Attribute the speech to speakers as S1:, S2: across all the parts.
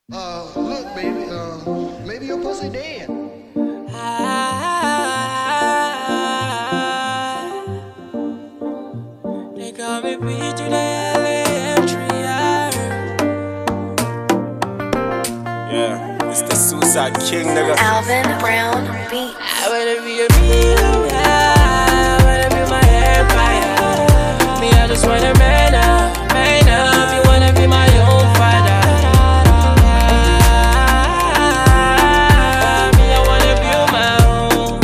S1: Look, baby, maybe your pussy dead.
S2: They call me B to the LA
S3: Yeah, it's the Suicide King, nigga.
S4: Alvin Brown Beats.
S2: I wanna be a millionaire, I wanna be my empire. Me, I just wanna man up. Me wanna be my own father. Me, I wanna build my own.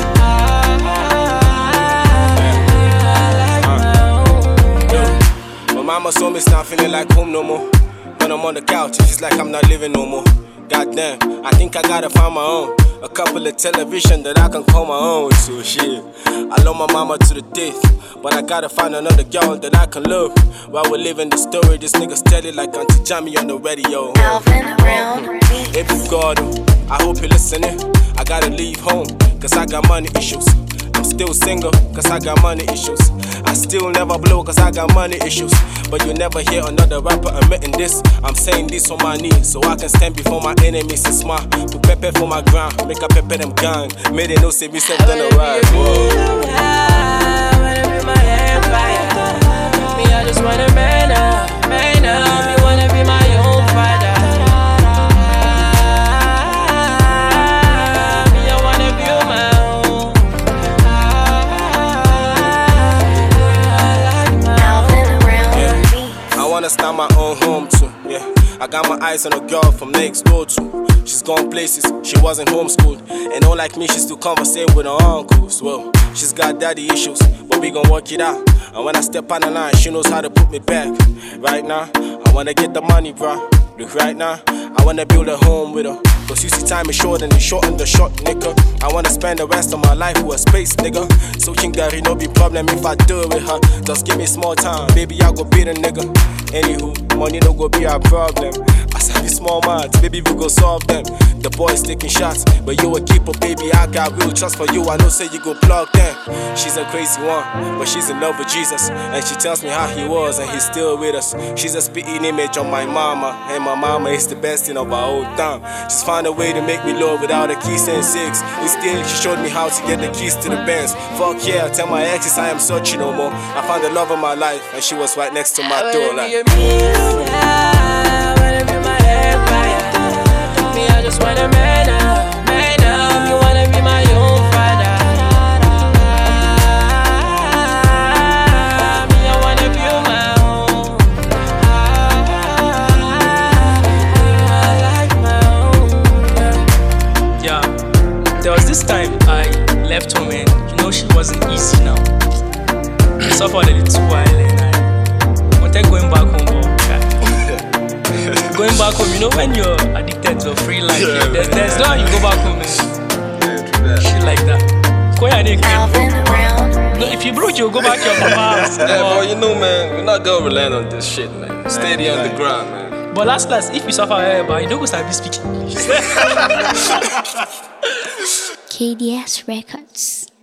S3: My mama saw me start feeling like home no more. When I'm on the couch, it's like I'm not living no more. Goddamn, I think I gotta find my own. A couple of television that I can call my own. So shit, I love my mama to the death, but I gotta find another girl that I can love. While we're living the story, this nigga's tell it like Auntie Jamie on the radio.
S4: Alvin Brown Beats.
S3: If you God, I hope you're listening. I gotta leave home, cause I got money issues. I'm still single, cause I got money issues. I still never blow, cause I got money issues. But you never hear another rapper admitting this. I'm saying this on my knees, so I can stand before my enemies and smile. Put pepper for my ground, make a pepper them gang. May they know say me set on the ride.
S2: I wanna be my empire. Me, I just wanna man up. Me wanna be my own father. Me, I wanna build my own.
S4: Alvin Brown Beats.
S3: I wanna start my own home too, yeah. I got my eyes on a girl from next door too. She's gone places, she wasn't homeschooled. And not like me, she still conversing with her uncles. Well, she's got daddy issues, but we gon' work it out. And when I step on the line, she knows how to put me back. Right now, I wanna get the money, bruh. Look, right now, I wanna build a home with her. Cause you see time is short and it's shorten the shot, nigga. I wanna spend the rest of my life with a space, nigga. So King Gary, no be problem if I do it with her. Just give me small time, baby, I go beat a nigga. Anywho, money no go be our problem. I said be small man, baby, we go solve them. The boys taking shots, but you a keeper, baby, I got real trust for you. I know say you go plug them. She's a crazy one, but she's in love with Jesus. And she tells me how he was and he's still with us. She's a spitting image on my mama, and my mama is the best thing of our old time. She's found a way to make me love without a key and six. Instead, she showed me how to get the keys to the Benz. Fuck yeah, I tell my exes I am searching no more. I found the love of my life, and she was right next to my door. Like,
S2: I wanna be my empire. Me, I just wanna man up. You wanna be my own father. Me, I wanna build my own. I like my own. Yeah, there was this time I left home and you know she wasn't easy now. I suffered a little while and I wanted going back home. Going back home, you know when you're addicted to a free life, there's no how you go back home and shit like that.
S4: Alvin Brown.
S2: No, if you broke, you'll go back to your mama house.
S3: yeah, bro, you know, man, we're not gonna rely on this shit, man. Steady on the ground, man.
S2: But last, if you suffer, but you don't go start speaking.
S4: KDS Records.